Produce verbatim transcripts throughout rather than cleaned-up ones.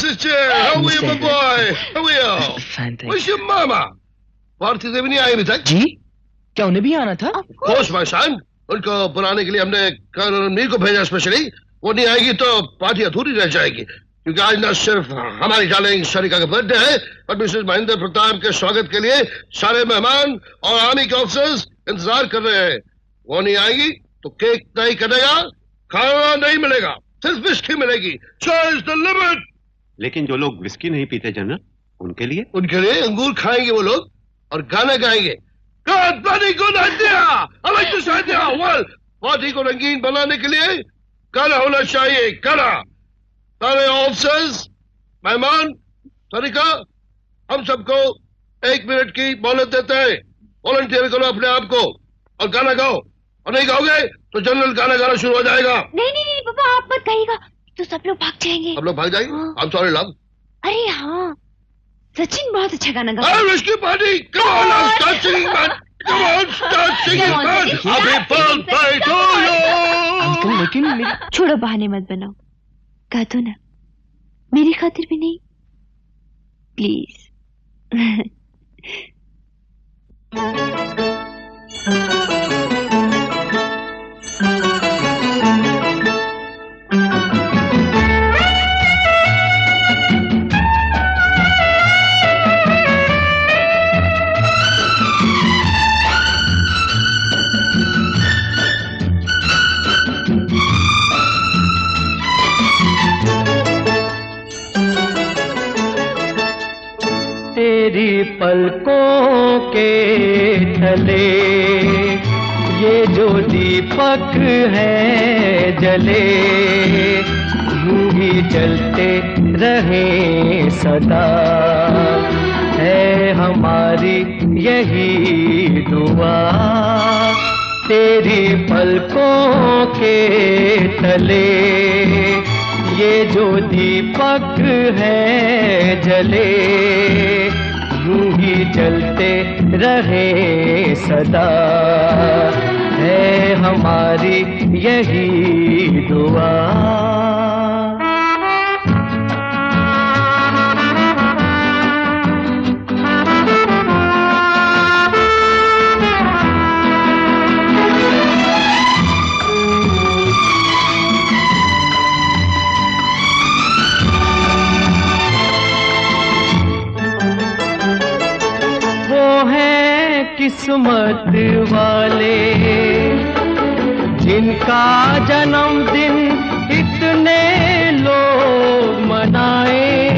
sister. How are you, my boy? How are you? Fine, thank Where's your mama? Bharti देवी नहीं आई अभी तक? जी? क्या उन्हें भी आना था? Of course, my son. उनको बुलाने के लिए हमने रणवीर को भेजा स्पेशली. वो नहीं आएगी तो पार्टी अधूरी रह जाएगी. क्योंकि आज न सिर्फ हमारी डार्लिंग सरिका का बर्थडे है, पर मिसेस महेंद्र प्रताप के स्वागत के लिए सारे मेहमान और आर्मी के ऑफिसर्स इंतजार कर रहे हैं. वो नहीं आएगी तो केक नहीं कटेगा, खाना नहीं मिलेगा, सिर्फ विस्की मिलेगी. Sky's the limit. लेकिन जो लोग विस्की नहीं पीते जनरल, उनके लिए उनके लिए अंगूर खाएंगे वो लोग और गाना गाएंगे. God bloody good idea. I like this idea. Well, party को रंगीन बनाने के लिए गाना होना चाहिए. गाना. सारे ऑफिसर्स, मेहमान, सरिका, हम सबको एक मिनट की मोहलत देते हैं. वॉलंटियर करो अपने आप को और गाना गाओ. और नहीं गाओगे तो जनरल गाना गाना शुरू हो जाएगा. नहीं नहीं नहीं पापा, आप मत गाइएगा तो सब लोग भाग जाएंगे. सब लोग भाग जाएंगे? I am sorry love. अरे हाँ, सचिन बहुत अच्छा गाना गा. Hey, risky party! Come on, now start singing, man. Come on, start singing, man. Happy birthday to you. Uncle लेकिन मेरी... छोड़ो, बहाने मत बनाओ. गा दो ना, मेरी खातिर भी नहीं, प्लीज. तेरी पलकों के तले ये जो दीपक है जले, यूं ही जलते रहे सदा, है हमारी यही दुआ. तेरी पलकों के तले ये जो दीपक है जले, यूं ही जलते रहे सदा, है हमारी यही दुआ. किस्मत वाले जिनका जन्मदिन इतने लोग मनाए,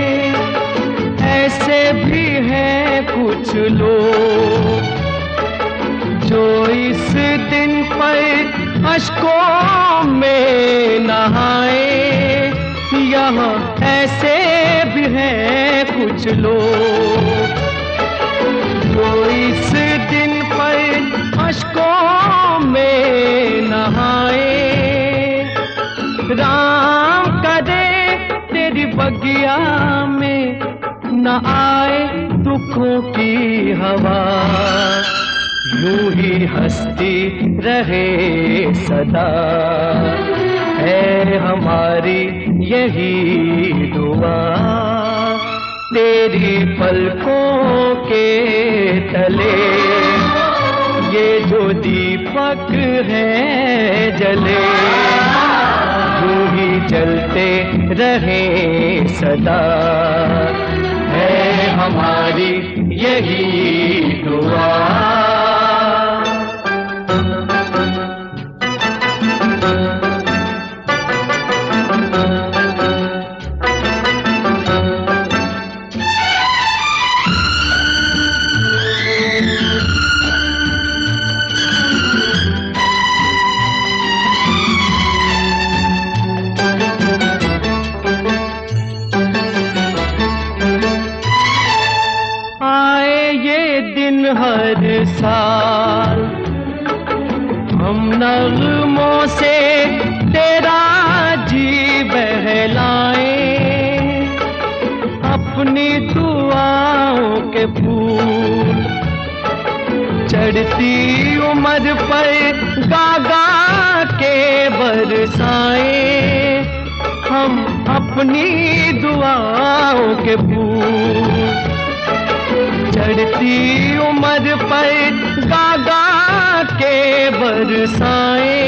ऐसे भी हैं कुछ लोग जो इस दिन पर अश्कों में नहाए. यहाँ ऐसे भी हैं कुछ लोग जो इस दिन पर अश्कों में नहाए. राम करे तेरी बगिया में न आए दुखों की हवा, यूं ही हंसती रहे सदा, है हमारी यही दुआ. तेरी पलकों के तले ये जो दीपक है जले, यूं ही जलते रहे सदा, है हमारी यही दुआ. हर साल हम नगमों से तेरा जी बहलाए, अपनी दुआओं के फूल चढ़ती उम्र पर गागा के बरसाए. हम अपनी दुआओं के फूल। चढ़ती उम्र पर गागा के बरसाए,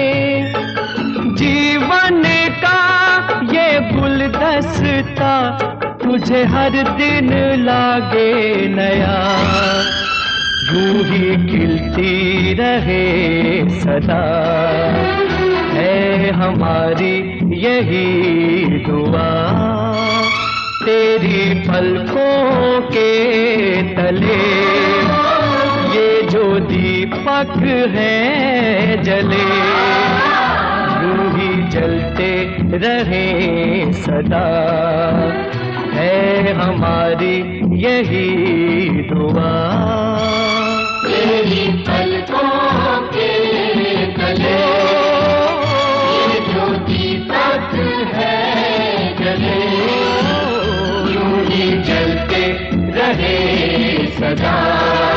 जीवन का ये गुलदस्ता तुझे हर दिन लागे नया। यूं ही खिलती रहे सदा है हमारी यही दुआ। तेरी पलकों के तले ये जो दीपक है जले, यूं ही जलते रहे सदा है हमारी यही दुआ। तेरी पलकों के तले ये जो दीपक है जले, यूं ही जलते रहे सदा।